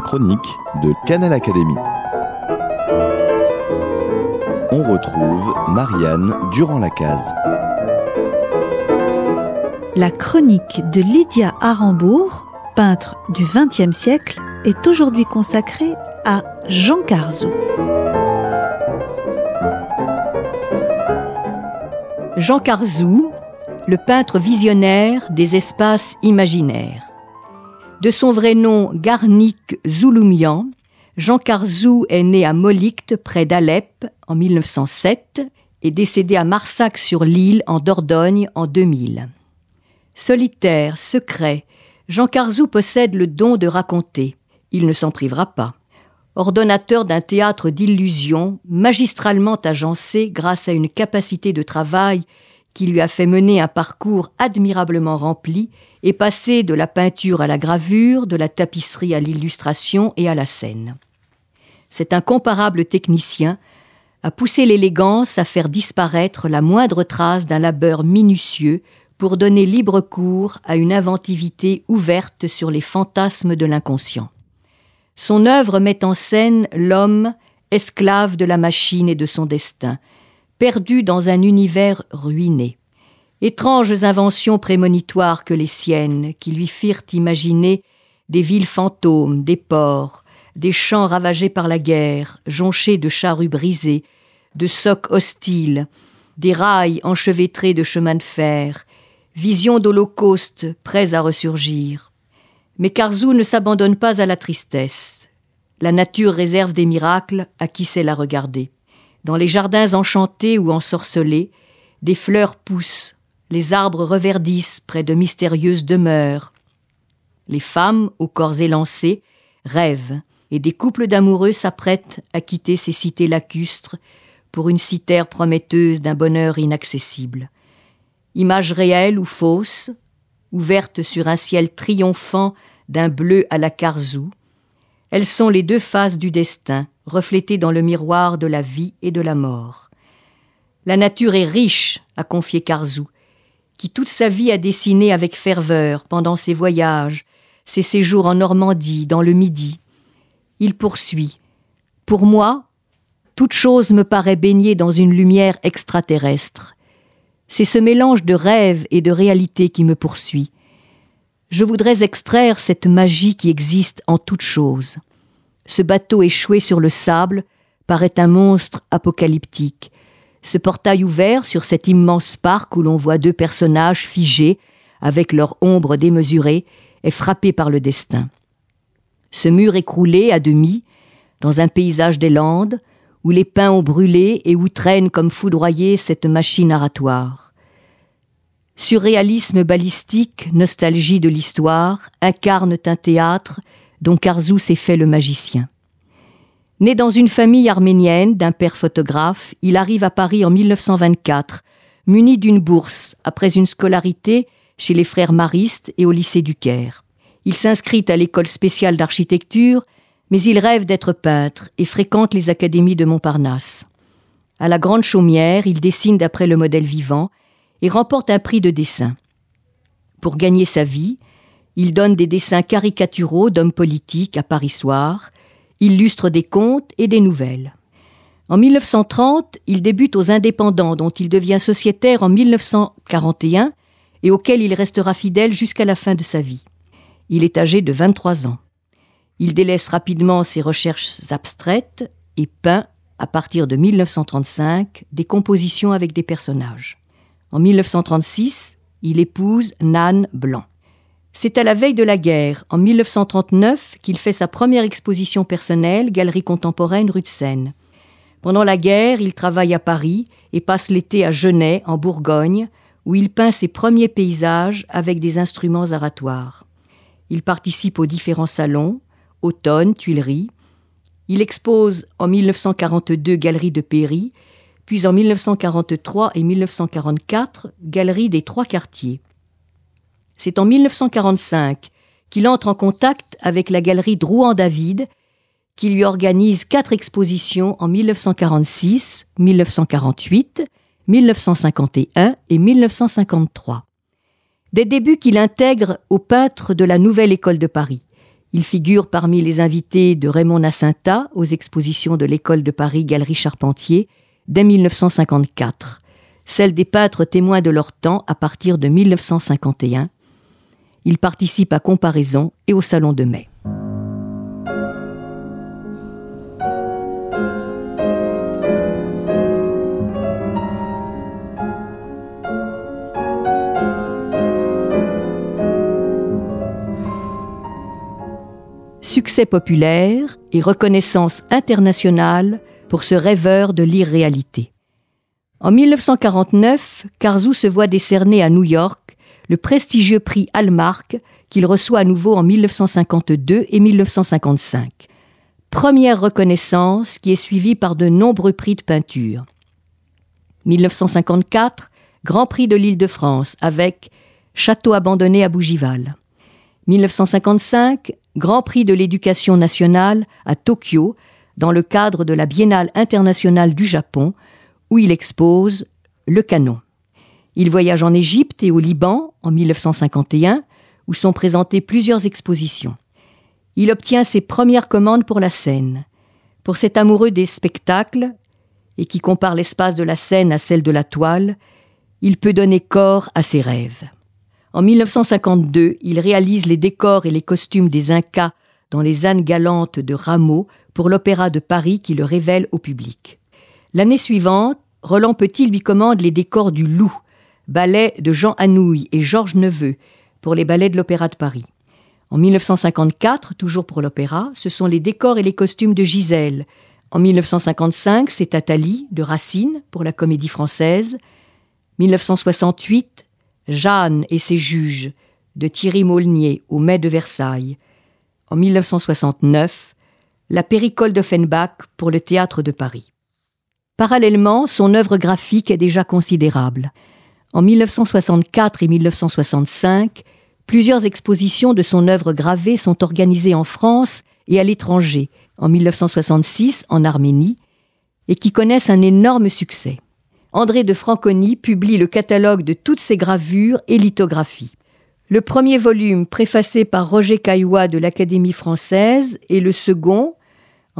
chronique de Canal Académie. On retrouve Marianne Durand-Lacaze. La chronique de Lydia Arambourg, peintre du XXe siècle, est aujourd'hui consacrée à Jean Carzou. Jean Carzou, le peintre visionnaire des espaces imaginaires. De son vrai nom Garnik Zulumyan, Jean Carzou est né à Molicte, près d'Alep, en 1907 et décédé à Marsac-sur-l'Île, en Dordogne, en 2000. Solitaire, secret, Jean Carzou possède le don de raconter. Il ne s'en privera pas. Ordonnateur d'un théâtre d'illusions, magistralement agencé grâce à une capacité de travail qui lui a fait mener un parcours admirablement rempli et passer de la peinture à la gravure, de la tapisserie à l'illustration et à la scène. Cet incomparable technicien a poussé l'élégance à faire disparaître la moindre trace d'un labeur minutieux pour donner libre cours à une inventivité ouverte sur les fantasmes de l'inconscient. Son œuvre met en scène l'homme, esclave de la machine et de son destin, perdu dans un univers ruiné. Étranges inventions prémonitoires que les siennes, qui lui firent imaginer des villes fantômes, des ports, des champs ravagés par la guerre, jonchés de charrues brisées, de socs hostiles, des rails enchevêtrés de chemins de fer, visions d'holocaustes prêts à ressurgir. Mais Carzou ne s'abandonne pas à la tristesse. La nature réserve des miracles à qui sait la regarder. Dans les jardins enchantés ou ensorcelés, des fleurs poussent, les arbres reverdissent près de mystérieuses demeures. Les femmes, aux corps élancés, rêvent, et des couples d'amoureux s'apprêtent à quitter ces cités lacustres pour une cithère prometteuse d'un bonheur inaccessible. Images réelles ou fausses, ouvertes sur un ciel triomphant d'un bleu à la Carzou, elles sont les deux faces du destin, reflétées dans le miroir de la vie et de la mort. La nature est riche, a confié Carzou, qui toute sa vie a dessiné avec ferveur pendant ses voyages, ses séjours en Normandie, dans le Midi. Il poursuit. Pour moi, toute chose me paraît baignée dans une lumière extraterrestre. C'est ce mélange de rêve et de réalité qui me poursuit. Je voudrais extraire cette magie qui existe en toute chose. Ce bateau échoué sur le sable paraît un monstre apocalyptique. Ce portail ouvert sur cet immense parc où l'on voit deux personnages figés, avec leur ombre démesurée, est frappé par le destin. Ce mur écroulé à demi, dans un paysage des Landes, où les pins ont brûlé et où traîne comme foudroyée cette machine narratoire. Surréalisme balistique, nostalgie de l'histoire, incarnent un théâtre dont Carzou s'est fait le magicien. Né dans une famille arménienne d'un père photographe, il arrive à Paris en 1924, muni d'une bourse après une scolarité chez les frères maristes et au lycée du Caire. Il s'inscrit à l'école spéciale d'architecture, mais il rêve d'être peintre et fréquente les académies de Montparnasse. À la Grande Chaumière, il dessine d'après le modèle vivant et remporte un prix de dessin. Pour gagner sa vie, il donne des dessins caricaturaux d'hommes politiques à Paris Soir, illustre des contes et des nouvelles. En 1930, il débute aux Indépendants, dont il devient sociétaire en 1941 et auquel il restera fidèle jusqu'à la fin de sa vie. Il est âgé de 23 ans. Il délaisse rapidement ses recherches abstraites et peint, à partir de 1935, des compositions avec des personnages. En 1936, il épouse Nanne Blanc. C'est à la veille de la guerre, en 1939, qu'il fait sa première exposition personnelle, Galerie contemporaine rue de Seine. Pendant la guerre, il travaille à Paris et passe l'été à Genêt, en Bourgogne, où il peint ses premiers paysages avec des instruments aratoires. Il participe aux différents salons, Automne, Tuileries. Il expose en 1942 Galerie de Péry, puis en 1943 et 1944 Galerie des Trois Quartiers. C'est en 1945 qu'il entre en contact avec la galerie Drouin-David, qui lui organise 4 expositions en 1946, 1948, 1951 et 1953. Des débuts qu'il intègre aux peintres de la Nouvelle École de Paris. Il figure parmi les invités de Raymond Nascinta aux expositions de l'École de Paris Galerie Charpentier dès 1954, celle des peintres témoins de leur temps à partir de 1951. Il participe à Comparaison et au Salon de Mai. Succès populaire et reconnaissance internationale pour ce rêveur de l'irréalité. En 1949, Carzou se voit décerner à New York le prestigieux prix Hallmark qu'il reçoit à nouveau en 1952 et 1955. Première reconnaissance qui est suivie par de nombreux prix de peinture. 1954, Grand Prix de l'Île-de-France avec Château abandonné à Bougival. 1955, Grand Prix de l'éducation nationale à Tokyo dans le cadre de la Biennale internationale du Japon où il expose Le Canon. Il voyage en Égypte et au Liban en 1951 où sont présentées plusieurs expositions. Il obtient ses premières commandes pour la scène. Pour cet amoureux des spectacles et qui compare l'espace de la scène à celle de la toile, il peut donner corps à ses rêves. En 1952, il réalise les décors et les costumes des Incas dans les ânes galantes de Rameau pour l'Opéra de Paris qui le révèle au public. L'année suivante, Roland Petit lui commande les décors du Loup, ballet de Jean Anouilh et Georges Neveu pour les ballets de l'Opéra de Paris. En 1954, toujours pour l'opéra, ce sont les décors et les costumes de Gisèle. En 1955, c'est Athalie de Racine pour la Comédie Française. 1968, Jeanne et ses juges de Thierry Maulnier au Mai de Versailles. En 1969, La Péricole d'Offenbach pour le Théâtre de Paris. Parallèlement, son œuvre graphique est déjà considérable. En 1964 et 1965, plusieurs expositions de son œuvre gravée sont organisées en France et à l'étranger, en 1966 en Arménie, et qui connaissent un énorme succès. André de Franconi publie le catalogue de toutes ses gravures et lithographies. Le premier volume, préfacé par Roger Caillois de l'Académie française, et le second, en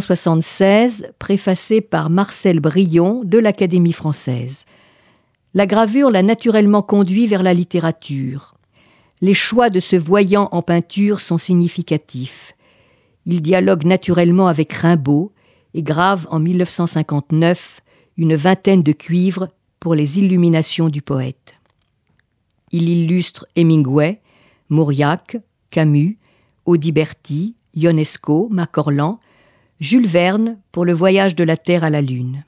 1976, préfacé par Marcel Brion de l'Académie française. La gravure l'a naturellement conduit vers la littérature. Les choix de ce voyant en peinture sont significatifs. Il dialogue naturellement avec Rimbaud et grave en 1959 une vingtaine de cuivres pour les illuminations du poète. Il illustre Hemingway, Mauriac, Camus, Audiberti, Ionesco, Macorlan, Jules Verne pour le voyage de la Terre à la Lune.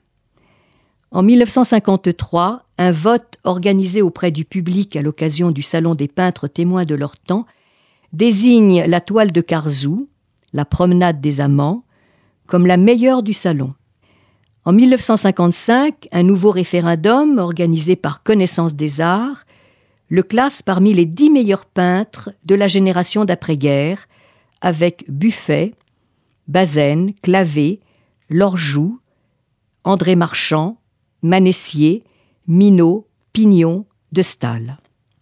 En 1953, un vote organisé auprès du public à l'occasion du Salon des peintres témoins de leur temps désigne la toile de Carzou, La promenade des amants, comme la meilleure du salon. En 1955, un nouveau référendum organisé par Connaissance des Arts le classe parmi les 10 meilleurs peintres de la génération d'après-guerre, avec Buffet, Bazaine, Clavé, Lorjou, André Marchand, Manessier, Minot, Pignon, de Staël.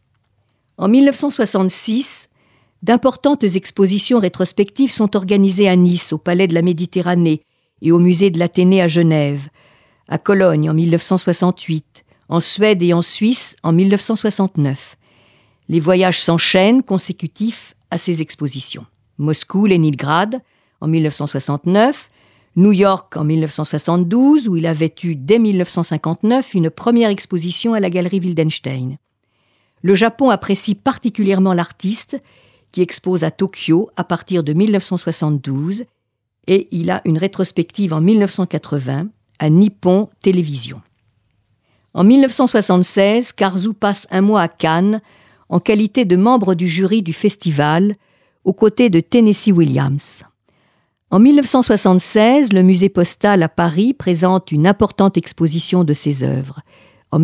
En 1966, d'importantes expositions rétrospectives sont organisées à Nice, au Palais de la Méditerranée et au Musée de l'Athénée à Genève, à Cologne en 1968, en Suède et en Suisse en 1969. Les voyages s'enchaînent consécutifs à ces expositions. Moscou, Leningrad en 1969, New York en 1972, où il avait eu dès 1959 une première exposition à la galerie Wildenstein. Le Japon apprécie particulièrement l'artiste qui expose à Tokyo à partir de 1972 et il a une rétrospective en 1980 à Nippon Télévision. En 1976, Carzou passe un mois à Cannes en qualité de membre du jury du festival aux côtés de Tennessee Williams. En 1976, le musée postal à Paris présente une importante exposition de ses œuvres. En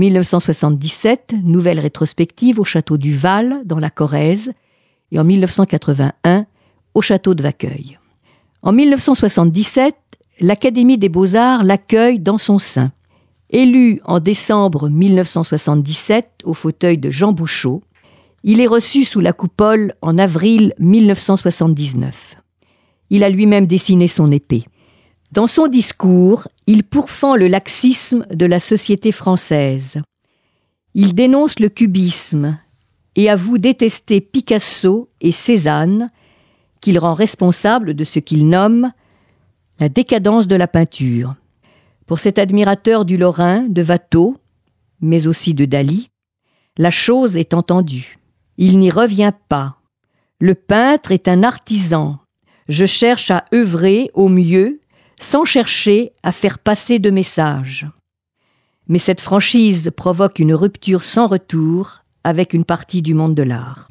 1977, nouvelle rétrospective au château du Val, dans la Corrèze, et en 1981, au château de Vacqueuil. En 1977, l'Académie des Beaux-Arts l'accueille dans son sein. Élu en décembre 1977 au fauteuil de Jean Bouchot, Il est reçu sous la coupole en avril 1979. Il a lui-même dessiné son épée. Dans son discours, il pourfend le laxisme de la société française. Il dénonce le cubisme et avoue détester Picasso et Cézanne, qu'il rend responsable de ce qu'il nomme la décadence de la peinture. Pour cet admirateur du Lorrain, de Watteau, mais aussi de Dali, la chose est entendue. Il n'y revient pas. Le peintre est un artisan. Je cherche à œuvrer au mieux, sans chercher à faire passer de message. Mais cette franchise provoque une rupture sans retour avec une partie du monde de l'art.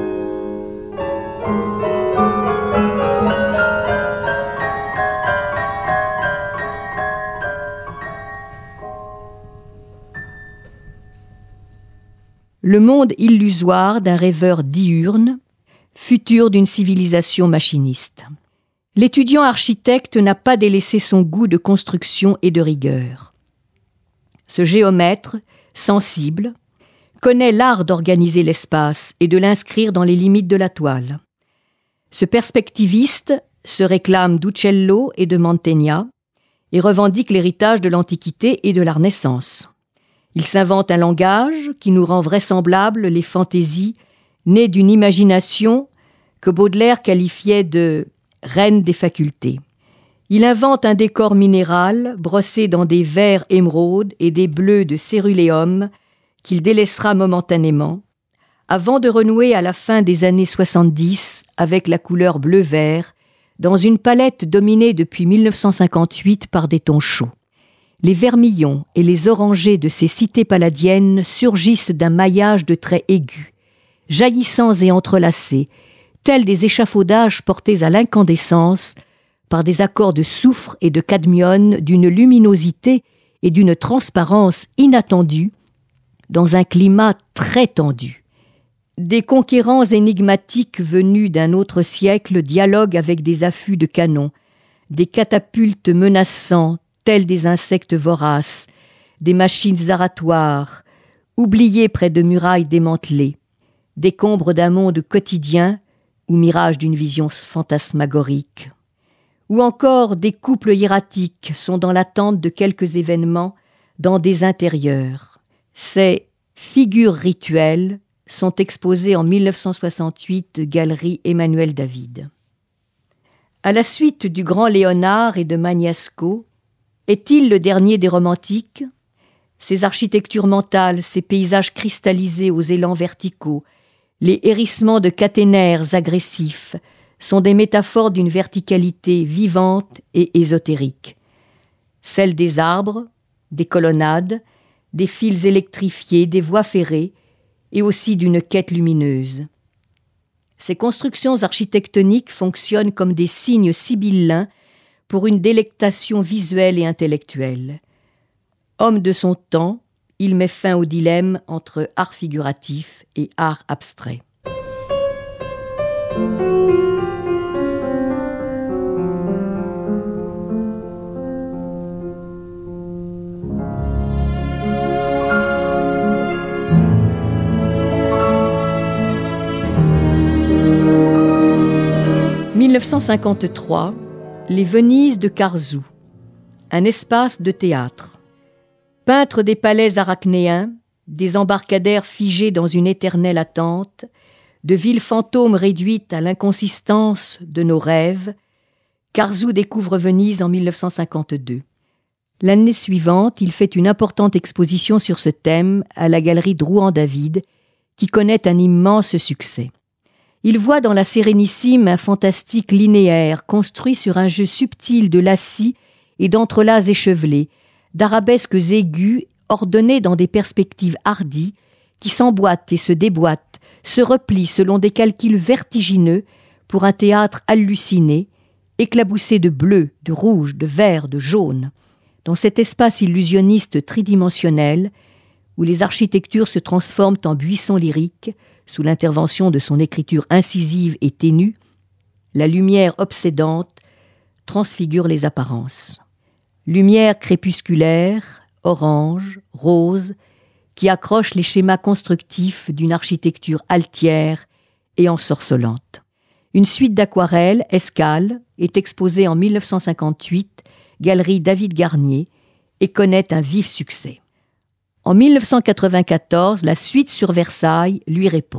Le monde illusoire d'un rêveur diurne, futur d'une civilisation machiniste. L'étudiant architecte n'a pas délaissé son goût de construction et de rigueur. Ce géomètre, sensible, connaît l'art d'organiser l'espace et de l'inscrire dans les limites de la toile. Ce perspectiviste se réclame d'Uccello et de Mantegna et revendique l'héritage de l'Antiquité et de la Renaissance. Il s'invente un langage qui nous rend vraisemblables les fantaisies nées d'une imagination que Baudelaire qualifiait de « reine des facultés ». Il invente un décor minéral brossé dans des verts émeraudes et des bleus de céruléum qu'il délaissera momentanément, avant de renouer à la fin des années 70 avec la couleur bleu-vert, dans une palette dominée depuis 1958 par des tons chauds. Les vermillons et les orangés de ces cités palladiennes surgissent d'un maillage de traits aigus, jaillissants et entrelacés, tels des échafaudages portés à l'incandescence par des accords de soufre et de cadmium d'une luminosité et d'une transparence inattendues dans un climat très tendu. Des conquérants énigmatiques venus d'un autre siècle dialoguent avec des affûts de canon, des catapultes menaçants tels des insectes voraces, des machines aratoires, oubliées près de murailles démantelées, décombres d'un monde quotidien ou mirage d'une vision fantasmagorique. Ou encore des couples hiératiques sont dans l'attente de quelques événements dans des intérieurs. Ces figures rituelles sont exposées en 1968 Galerie Emmanuel David. À la suite du grand Léonard et de Magnasco, est-il le dernier des romantiques ? Ces architectures mentales, ces paysages cristallisés aux élans verticaux, les hérissements de caténaires agressifs sont des métaphores d'une verticalité vivante et ésotérique. Celle des arbres, des colonnades, des fils électrifiés, des voies ferrées et aussi d'une quête lumineuse. Ces constructions architectoniques fonctionnent comme des signes sibyllins pour une délectation visuelle et intellectuelle. Homme de son temps, il met fin au dilemme entre art figuratif et art abstrait. « 1953, les Venises de Carzou, un espace de théâtre. Peintre des palais arachnéens, des embarcadères figés dans une éternelle attente, de villes fantômes réduites à l'inconsistance de nos rêves, Carzou découvre Venise en 1952. L'année suivante, il fait une importante exposition sur ce thème à la galerie Drouin-David, qui connaît un immense succès. Il voit dans la Sérénissime un fantastique linéaire construit sur un jeu subtil de lacis et d'entrelacs échevelés, d'arabesques aiguës ordonnées dans des perspectives hardies qui s'emboîtent et se déboîtent, se replient selon des calculs vertigineux pour un théâtre halluciné, éclaboussé de bleu, de rouge, de vert, de jaune. Dans cet espace illusionniste tridimensionnel, où les architectures se transforment en buissons lyriques, sous l'intervention de son écriture incisive et ténue, la lumière obsédante transfigure les apparences. Lumière crépusculaire, orange, rose, qui accroche les schémas constructifs d'une architecture altière et ensorcelante. Une suite d'aquarelles, Escale, est exposée en 1958, Galerie David Garnier, et connaît un vif succès. En 1994, la suite sur Versailles lui répond.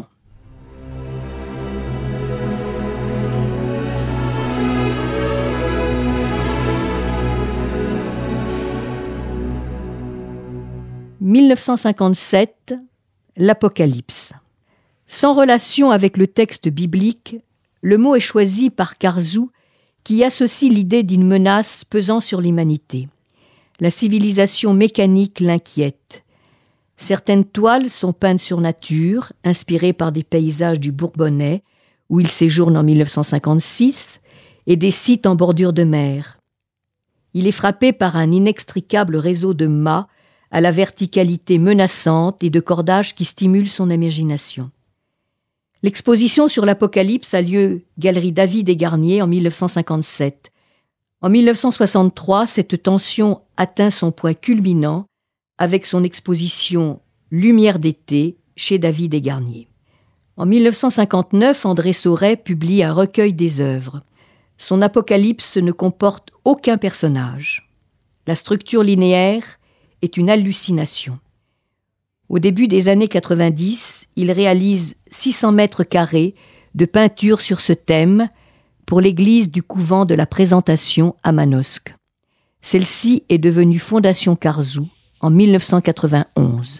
« 1957, l'Apocalypse. Sans relation avec le texte biblique, le mot est choisi par Carzou, qui associe l'idée d'une menace pesant sur l'humanité. La civilisation mécanique l'inquiète. Certaines toiles sont peintes sur nature, inspirées par des paysages du Bourbonnais, où il séjourne en 1956, et des sites en bordure de mer. Il est frappé par un inextricable réseau de mâts à la verticalité menaçante et de cordages qui stimulent son imagination. L'exposition sur l'Apocalypse a lieu Galerie David et Garnier en 1957. En 1963, cette tension atteint son point culminant avec son exposition Lumière d'été chez David et Garnier. En 1959, André Sauret publie un recueil des œuvres. Son Apocalypse ne comporte aucun personnage. La structure linéaire est une hallucination. Au début des années 90, il réalise 600 mètres carrés de peinture sur ce thème pour l'église du couvent de la Présentation à Manosque. Celle-ci est devenue Fondation Carzou en 1991.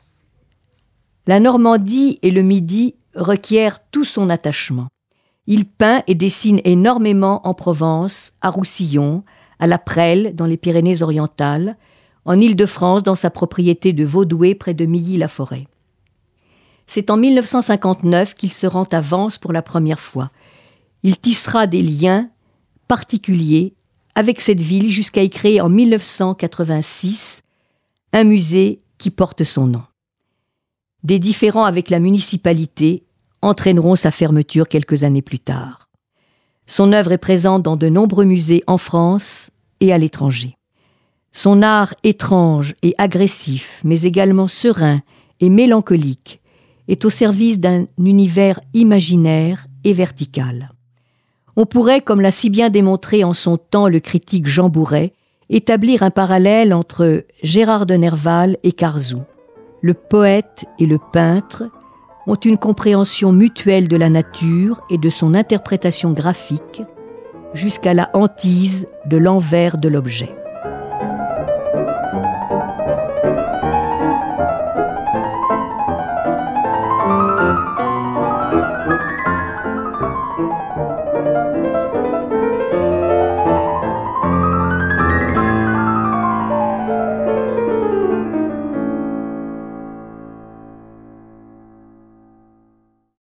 La Normandie et le Midi requièrent tout son attachement. Il peint et dessine énormément en Provence, à Roussillon, à La Prelle, dans les Pyrénées-Orientales, en Île-de-France, dans sa propriété de Vaudoué, près de Milly-la-Forêt. C'est en 1959 qu'il se rend à Vence pour la première fois. Il tissera des liens particuliers avec cette ville jusqu'à y créer en 1986 un musée qui porte son nom. Des différends avec la municipalité entraîneront sa fermeture quelques années plus tard. Son œuvre est présente dans de nombreux musées en France et à l'étranger. Son art étrange et agressif, mais également serein et mélancolique, est au service d'un univers imaginaire et vertical. On pourrait, comme l'a si bien démontré en son temps le critique Jean Bouret, établir un parallèle entre Gérard de Nerval et Carzou. Le poète et le peintre ont une compréhension mutuelle de la nature et de son interprétation graphique, jusqu'à la hantise de l'envers de l'objet.